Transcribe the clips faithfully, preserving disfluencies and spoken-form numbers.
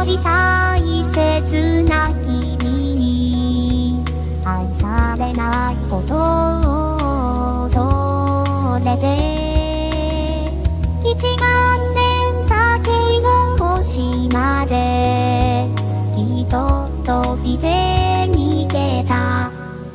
り大切な君に愛されないことをそれで一万年先の星まできっと飛び出逃げた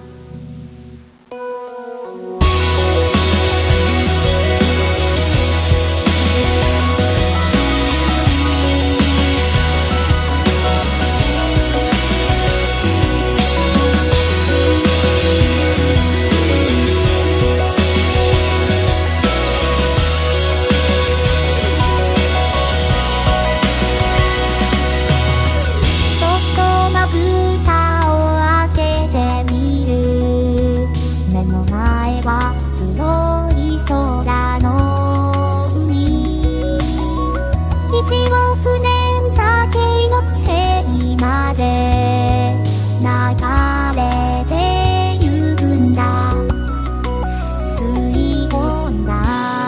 いちおくねん先の地平まで流れてゆくんだ水温が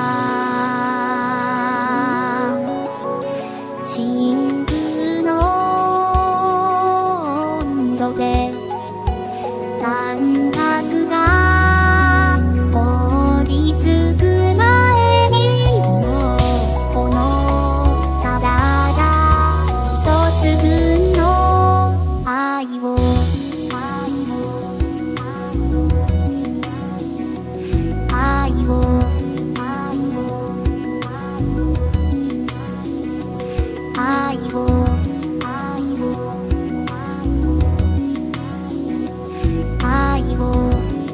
真空の温度で三角が凍りつく前にもこの体一つ分の愛を愛を愛を愛を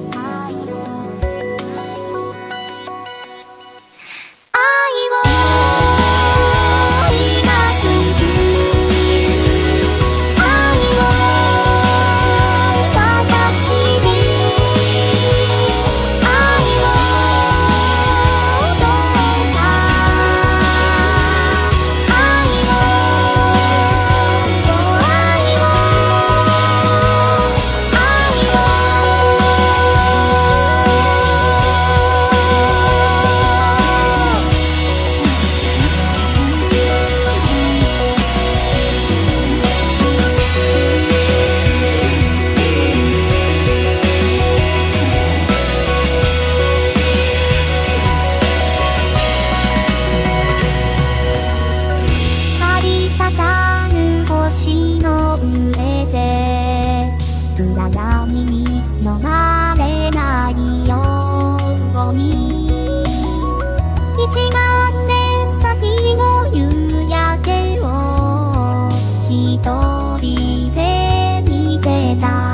星の上で暗闇に飲まれないように一万年先の夕焼けを一人で見てた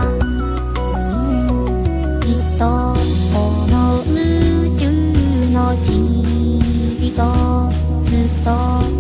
きっとこの宇宙の塵とずっと